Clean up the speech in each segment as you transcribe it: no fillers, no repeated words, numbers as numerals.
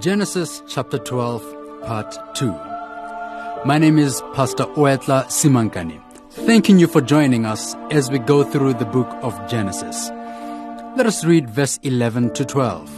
Genesis chapter 12, part 2. My name is Pastor Oetla Simankani, thanking you for joining us as we go through the book of Genesis. Let us read verse 11 to 12.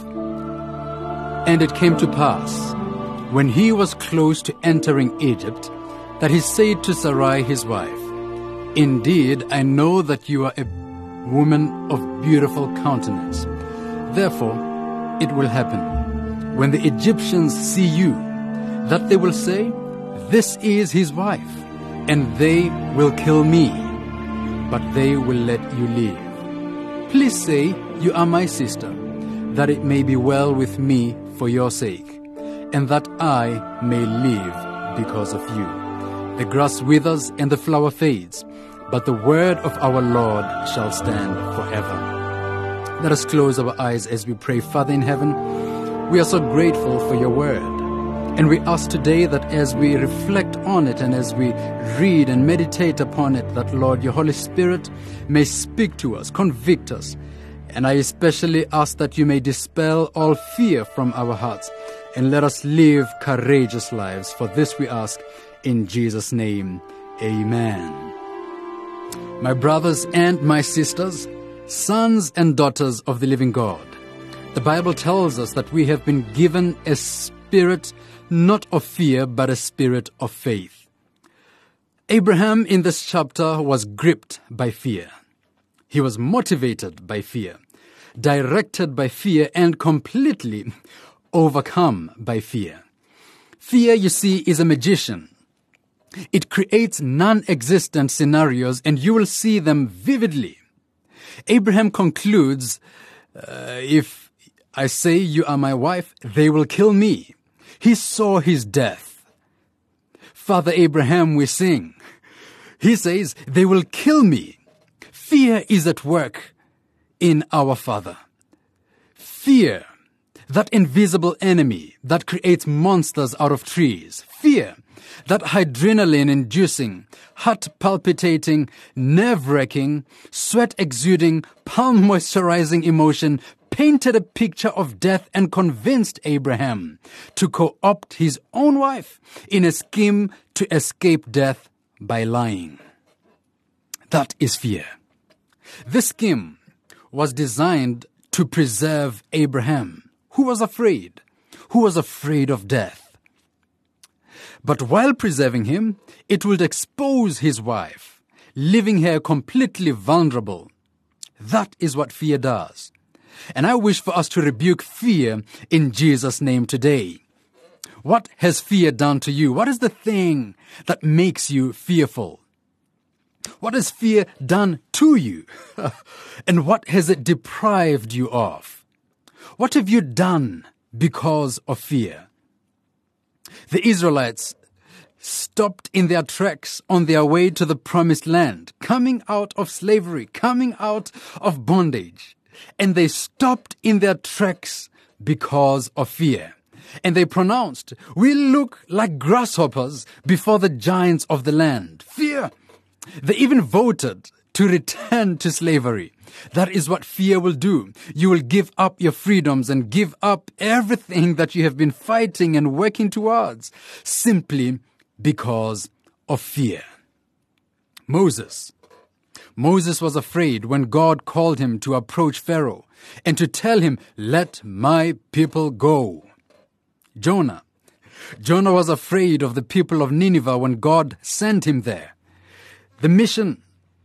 And it came to pass, when he was close to entering Egypt, that he said to Sarai his wife, Indeed, I know that you are a woman of beautiful countenance. Therefore, it will happen, when the Egyptians see you, that they will say, This is his wife, and they will kill me, but they will let you live. Please say, You are my sister, that it may be well with me for your sake, and that I may live because of you. The grass withers and the flower fades, but the word of our Lord shall stand forever. Let us close our eyes as we pray. Father in heaven, we are so grateful for your word. And we ask today that as we reflect on it and as we read and meditate upon it, that, Lord, your Holy Spirit may speak to us, convict us. And I especially ask that you may dispel all fear from our hearts and let us live courageous lives. For this we ask in Jesus' name. Amen. My brothers and my sisters, sons and daughters of the living God, the Bible tells us that we have been given a spirit not of fear, but a spirit of faith. Abraham in this chapter was gripped by fear. He was motivated by fear, directed by fear, and completely overcome by fear. Fear, you see, is a magician. It creates non-existent scenarios, and you will see them vividly. Abraham concludes, if I say you are my wife, they will kill me. He saw his death. Father Abraham, we sing. He says, they will kill me. Fear is at work in our Father. Fear, that invisible enemy that creates monsters out of trees. Fear, that adrenaline-inducing, heart-palpitating, nerve-wracking, sweat-exuding, palm-moisturizing emotion painted a picture of death and convinced Abraham to co-opt his own wife in a scheme to escape death by lying. That is fear. This scheme was designed to preserve Abraham, who was afraid of death. But while preserving him, it would expose his wife, leaving her completely vulnerable. That is what fear does. And I wish for us to rebuke fear in Jesus' name today. What has fear done to you? What is the thing that makes you fearful? What has fear done to you? And what has it deprived you of? What have you done because of fear? The Israelites stopped in their tracks on their way to the promised land, coming out of slavery, coming out of bondage. And they stopped in their tracks because of fear. And they pronounced, we look like grasshoppers before the giants of the land. Fear. They even voted to return to slavery. That is what fear will do. You will give up your freedoms and give up everything that you have been fighting and working towards simply because of fear. Moses was afraid when God called him to approach Pharaoh and to tell him, let my people go. Jonah was afraid of the people of Nineveh when God sent him there. The mission,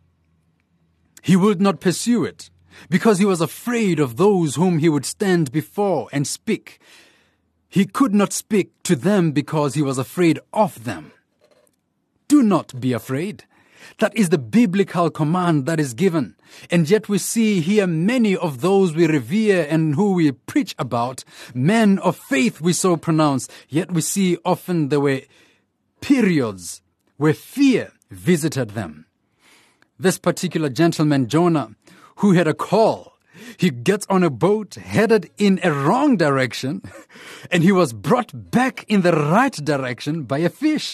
he would not pursue it because he was afraid of those whom he would stand before and speak. He could not speak to them because he was afraid of them. Do not be afraid. That is the biblical command that is given. And yet we see here many of those we revere and who we preach about, men of faith we so pronounce, yet we see often there were periods where fear visited them. This particular gentleman, Jonah, who had a call, he gets on a boat headed in a wrong direction, and he was brought back in the right direction by a fish.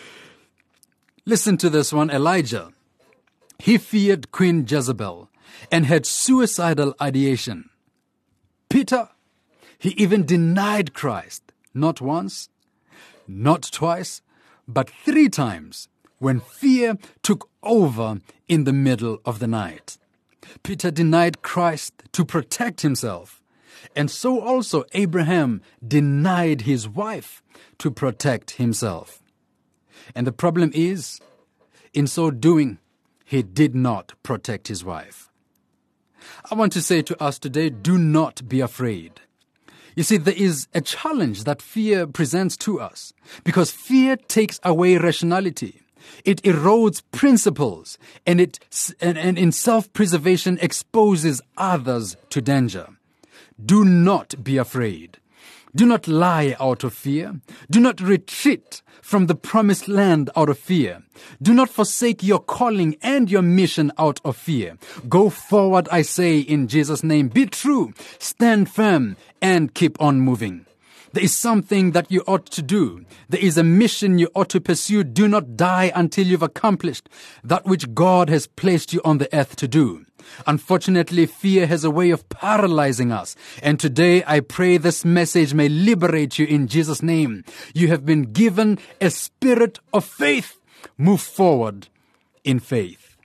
Listen to this one, Elijah. He feared Queen Jezebel and had suicidal ideation. Peter, he even denied Christ. not once, not twice, but 3 times when fear took over in the middle of the night. Peter denied Christ to protect himself, and so also Abraham denied his wife to protect himself. And the problem is, in so doing, he did not protect his wife. I want to say to us today, do not be afraid. You see, there is a challenge that fear presents to us, because fear takes away rationality. It erodes principles, and in self-preservation exposes others to danger. Do not be afraid. Do not lie out of fear. Do not retreat from the promised land out of fear. Do not forsake your calling and your mission out of fear. Go forward, I say, in Jesus' name. Be true, stand firm, and keep on moving. There is something that you ought to do. There is a mission you ought to pursue. Do not die until you've accomplished that which God has placed you on the earth to do. Unfortunately, fear has a way of paralyzing us. And today I pray this message may liberate you in Jesus' name. You have been given a spirit of faith. Move forward in faith.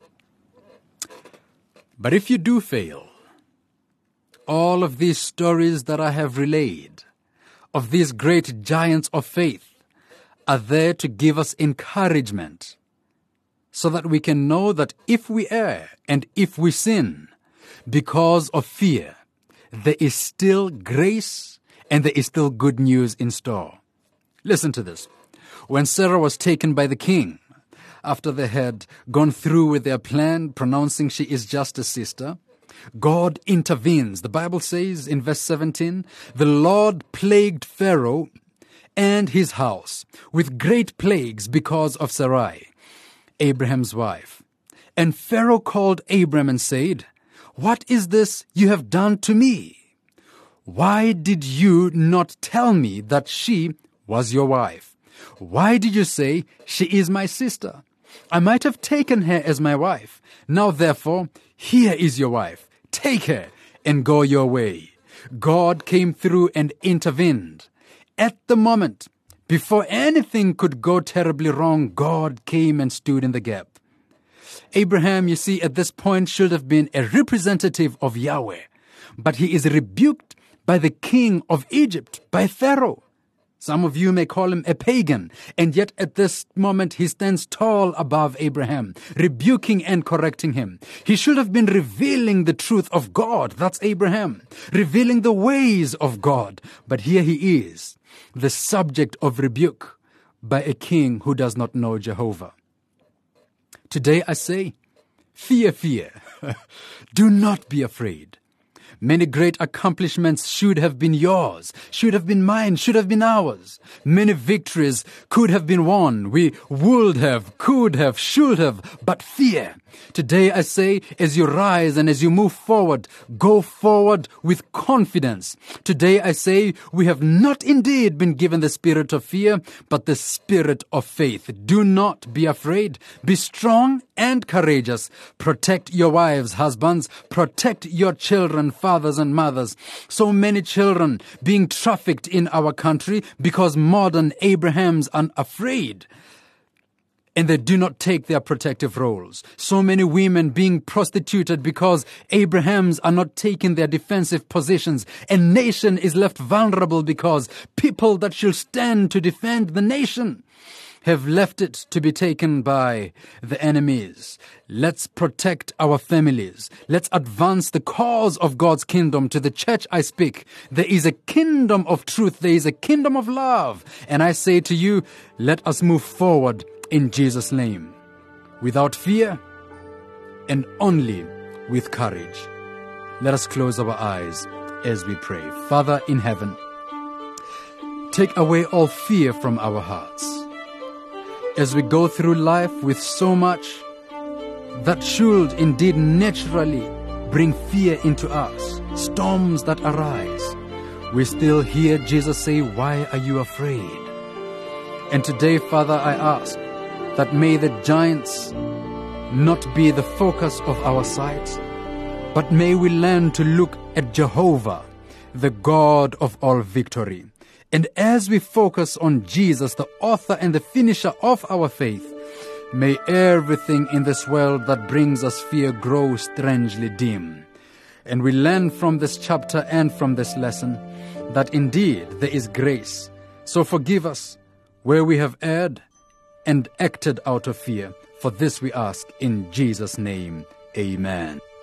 But if you do fail, all of these stories that I have relayed of these great giants of faith are there to give us encouragement, so that we can know that if we err and if we sin because of fear, there is still grace and there is still good news in store. Listen to this. When Sarah was taken by the king, after they had gone through with their plan, pronouncing she is just a sister, God intervenes. The Bible says in verse 17, the Lord plagued Pharaoh and his house with great plagues because of Sarai, Abraham's wife. And Pharaoh called Abram and said, what is this you have done to me? Why did you not tell me that she was your wife? Why did you say, she is my sister? I might have taken her as my wife. Now therefore, here is your wife. Take her and go your way. God came through and intervened. At the moment, before anything could go terribly wrong, God came and stood in the gap. Abraham, you see, at this point should have been a representative of Yahweh, but he is rebuked by the king of Egypt, by Pharaoh. Some of you may call him a pagan, and yet at this moment he stands tall above Abraham, rebuking and correcting him. He should have been revealing the truth of God, that's Abraham, revealing the ways of God. But here he is, the subject of rebuke by a king who does not know Jehovah. Today I say, fear. Do not be afraid. Many great accomplishments should have been yours, should have been mine, should have been ours. Many victories could have been won. We would have, could have, should have, but fear. Today I say, as you rise and as you move forward, go forward with confidence. Today I say, we have not indeed been given the spirit of fear, but the spirit of faith. Do not be afraid. Be strong and courageous. Protect your wives, husbands. Protect your children, fathers and mothers. So many children being trafficked in our country because modern Abrahams are afraid, and they do not take their protective roles. So many women being prostituted because Abrahams are not taking their defensive positions. A nation is left vulnerable because people that should stand to defend the nation have left it to be taken by the enemies. Let's protect our families. Let's advance the cause of God's kingdom. To the church I speak, there is a kingdom of truth. There is a kingdom of love. And I say to you, let us move forward in Jesus' name, without fear and only with courage. Let us close our eyes as we pray. Father in heaven, take away all fear from our hearts. As we go through life with so much that should indeed naturally bring fear into us, storms that arise, we still hear Jesus say, why are you afraid? And today, Father, I ask that may the giants not be the focus of our sight, but may we learn to look at Jehovah, the God of all victory, And as we focus on Jesus, the author and the finisher of our faith, may everything in this world that brings us fear grow strangely dim. And we learn from this chapter and from this lesson that indeed there is grace. So forgive us where we have erred and acted out of fear. For this we ask in Jesus' name. Amen.